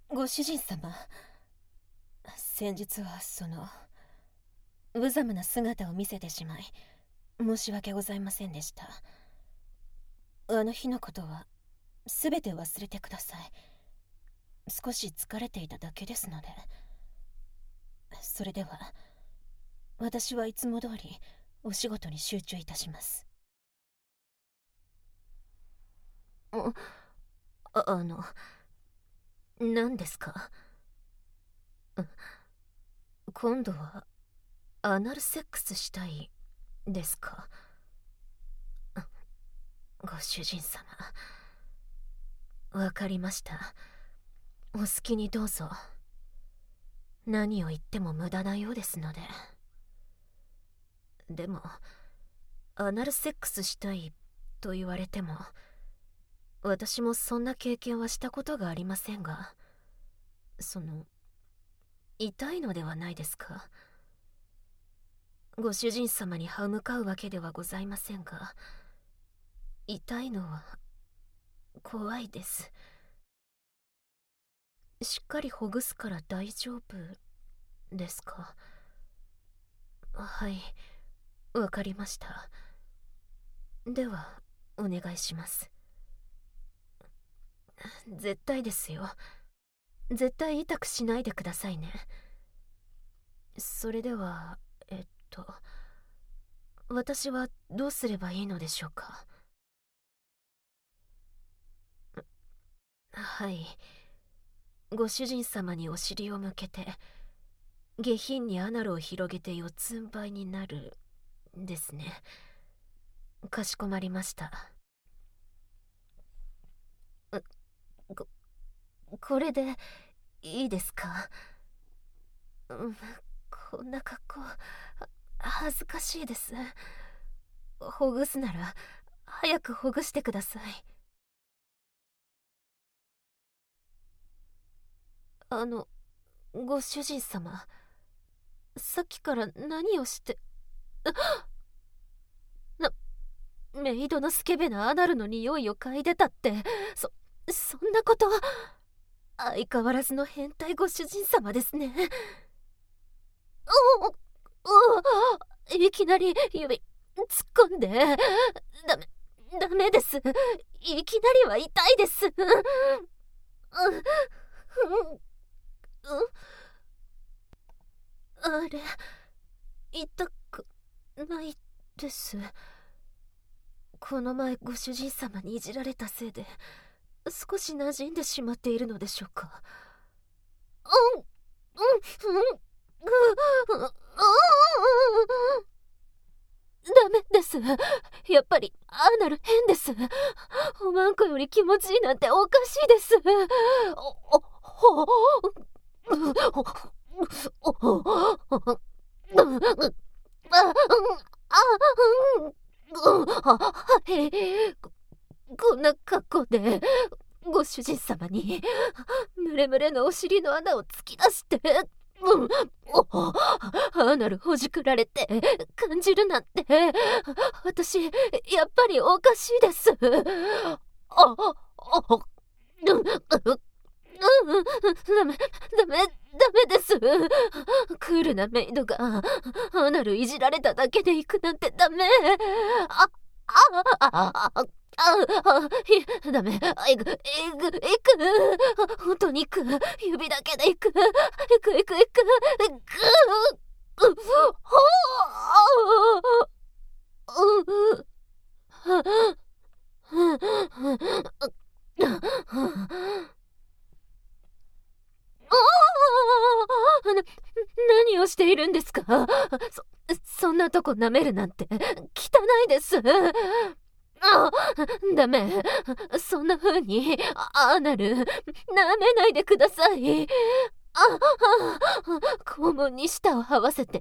ご主人様、先日は無様な姿を見せてしまい申し訳ございませんでした。あの日のことはすべて忘れてください。少し疲れていただけですので。それでは私はいつも通りお仕事に集中いたします。何ですか？今度はアナルセックスしたいですか？ご主人様、わかりました。お好きにどうぞ。何を言っても無駄なようですので。でもアナルセックスしたいと言われても、私もそんな経験はしたことがありませんが、痛いのではないですか？ご主人様に歯向かうわけではございませんが、痛いのは怖いです。しっかりほぐすから大丈夫ですか？はい、わかりました。ではお願いします。絶対ですよ。絶対痛くしないでくださいね。それでは私はどうすればいいのでしょうか？はい、ご主人様にお尻を向けて下品にアナルを広げて四つん這いになるですね。かしこまりました。これでいいですか？こんな格好恥ずかしいです。ほぐすなら早くほぐしてください。ご主人様、さっきから何をしてメイドのスケベなアナルの匂いを嗅いでたって、そんなこと。相変わらずの変態ご主人様ですね。いきなり指突っ込んで。ダメです。いきなりは痛いです。あれ、痛くないです。この前ご主人様にいじられたせいで少し馴染んでしまっているのでしょうか？ダメです。やっぱりアナル変です。おまんこより気持ちいいなんておかしいです。こんな格好でご主人様にムレムレのお尻の穴を突き出してアナルほじくられて感じるなんて、私やっぱりおかしいです。ダメです。クールなメイドがアナルいじられただけで行くなんてダメ。ダメ。行く。本当に行く。指だけで行く。行く。何をしているんですか？そんなとこ舐めるなんて汚いです。ダメ。そんな風にアナル舐めないでください。肛門に舌を這わせて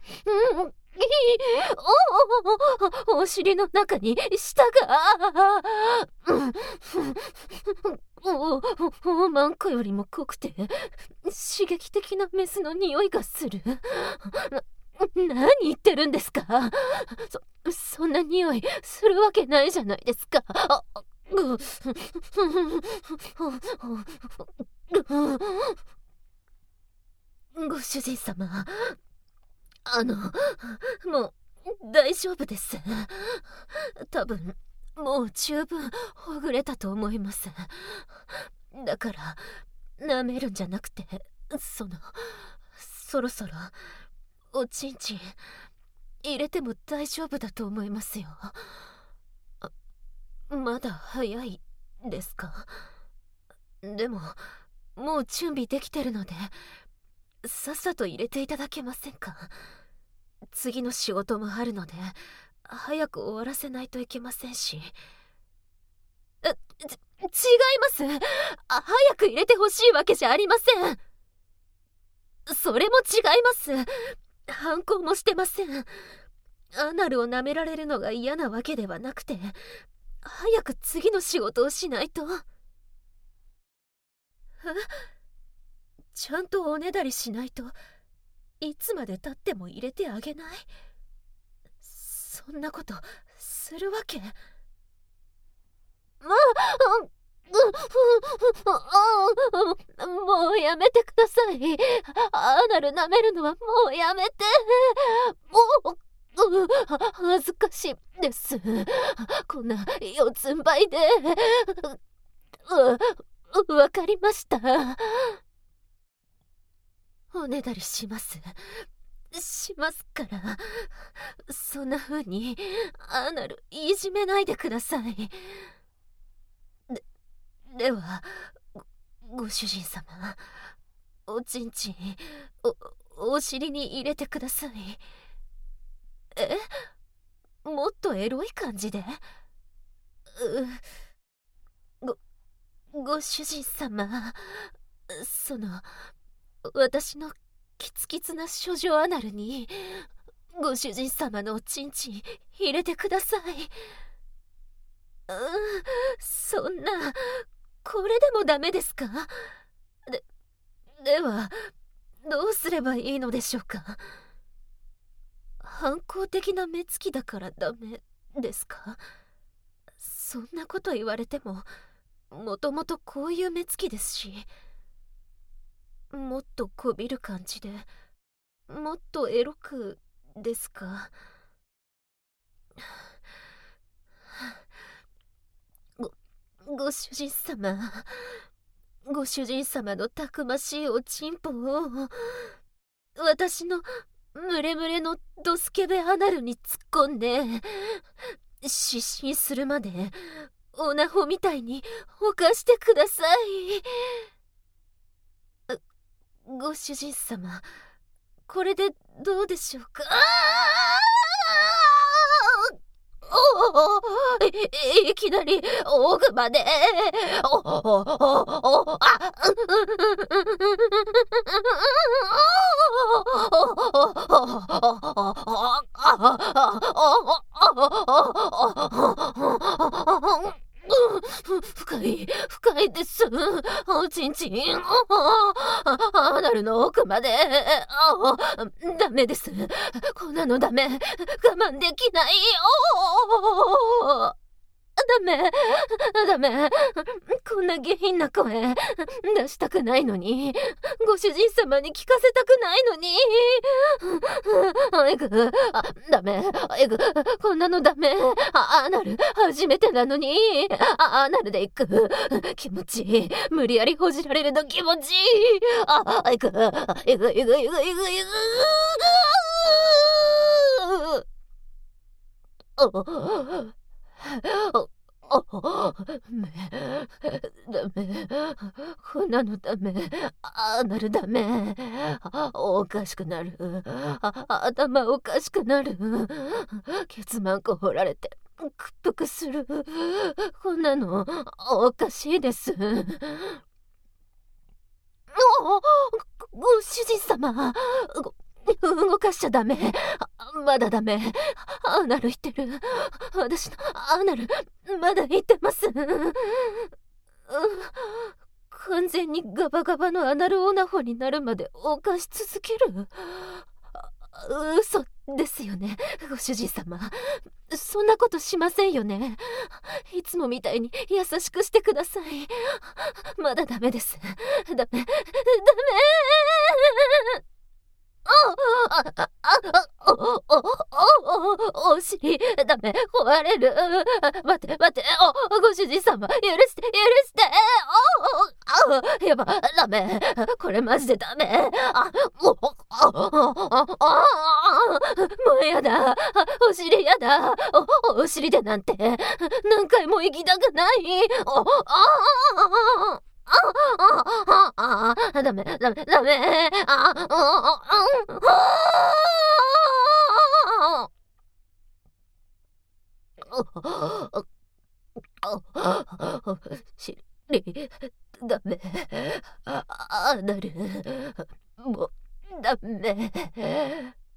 お尻の中に舌がおまんこよりも濃くて刺激的なメスの匂いがする。何言ってるんですか？そんな匂いするわけないじゃないですか。 ご主人様、もう大丈夫です。多分もう十分ほぐれたと思います。だから舐めるんじゃなくて、そろそろおちんちん入れても大丈夫だと思いますよ。まだ早いですか？でももう準備できてるので、さっさと入れていただけませんか？次の仕事もあるので早く終わらせないといけませんし。違います。早く入れてほしいわけじゃありません。それも違います。反抗もしてません。アナルを舐められるのが嫌なわけではなくて、早く次の仕事をしないと。ちゃんとおねだりしないといつまでたっても入れてあげない？そんなことするわけ。もうやめてください。アナル舐めるのはもうやめて。恥ずかしいです。こんな四つん這いで。わかりました。おねだりしますから。そんな風にアナルいじめないでください。ではご主人様、おちんちんお尻に入れてください。もっとエロい感じで。ご主人様、私のキツキツな処女アナルにご主人様のおちんちん入れてください。そんな、これでもダメですか？ではどうすればいいのでしょうか？反抗的な目つきだからダメですか？そんなこと言われても、もともとこういう目つきですし。もっとこびる感じで、もっとエロくですか？ご主人様、ご主人様のたくましいおちんぽを私のムレムレのドスケベアナルに突っ込んで失神するまでオナホみたいに犯してください。ご主人様、これでどうでしょうか？いきなり奥まで。深いです。おちんちん。アナルの奥まで。ダメです。こんなのダメ。我慢できない。ダメ。こんな下品な声出したくないのに、ご主人様に聞かせたくないのに。ダメ。こんなのダメ。アナル初めてなのに。アナルで行く。気持ちいい。無理やりほじられるの気持ちいい。行く。ダメ。こんなのダメ。アナルダメ。おかしくなる。頭おかしくなる。ケツマンコ掘られて屈服する。こんなのおかしいです。ご主人様、動かしちゃダメ。まだダメ。アナル言ってる。私のアナルまだ言ってます。完全にガバガバのアナルオナホになるまで犯し続ける。嘘っですよね、ご主人様。そんなことしませんよね。いつもみたいに優しくしてください。まだダメです。ダメ。お尻、ダメ、壊れる。待て、ご主人様、許して、やば、ダメ、これマジでダメ。もうやだ、お尻やだ、お尻でなんて、何回も行きたくない。ダメ。しり、ダメ。なる。もう、ダメ。